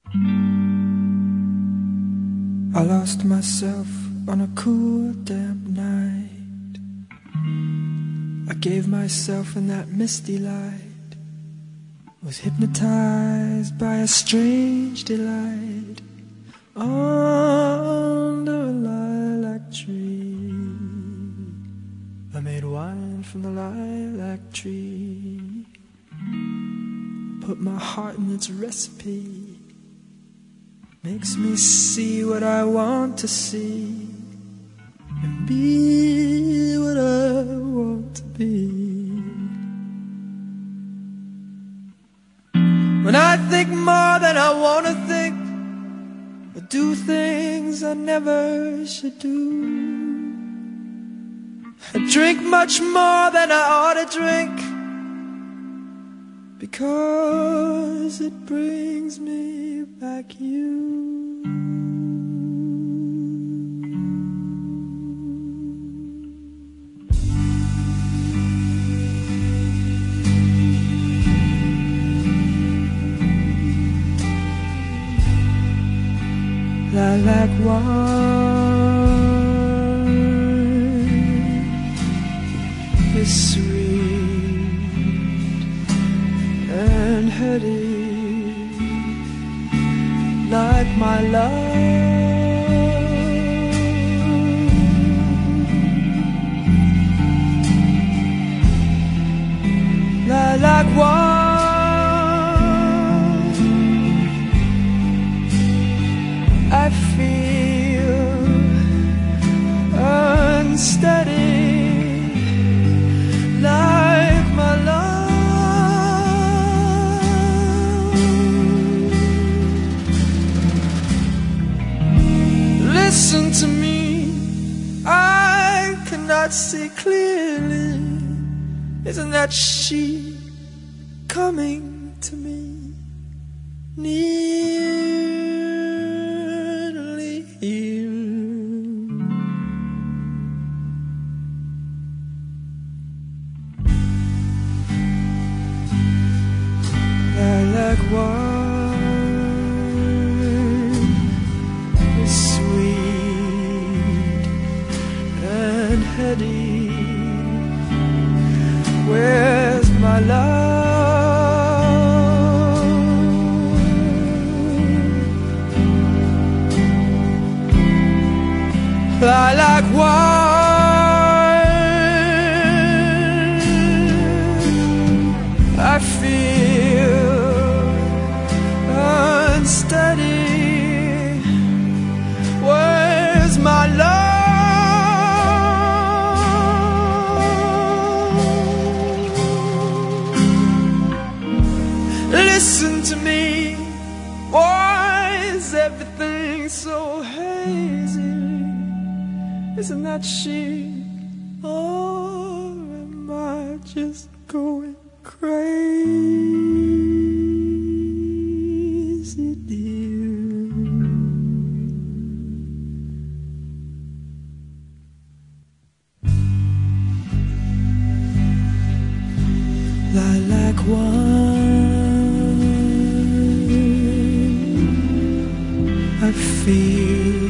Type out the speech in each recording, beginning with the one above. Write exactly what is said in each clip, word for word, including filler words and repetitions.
I lost myself on a cool, damp night. I gave myself in that misty light, was hypnotized by a strange delight under a lilac tree. I made wine from the lilac tree, put my heart in its recipe. Makes me see what I want to see and be what I want to be. When I think more than I want to think, or do things I never should do, I drink much more than I ought to drink, because it brings me back you. Lilac wine is sweet and heady, like my love. Lilac wine, I feel unsteady, like my love. Listen to me, I cannot see clearly. Isn't that she coming to me? Nearly here. Lilac wine is sweet and heady. Where's my love? Lilac wine, I feel unsteady. Where's my love? Listen to me, why is everything so hazy? Isn't that she? Or am I just going crazy, dear? Lilac wine, I feel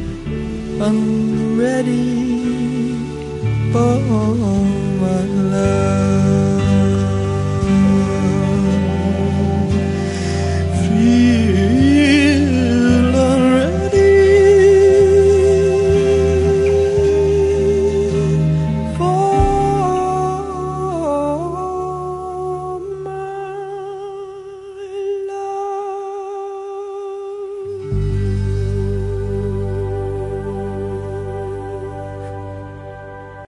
I'm ready for my love.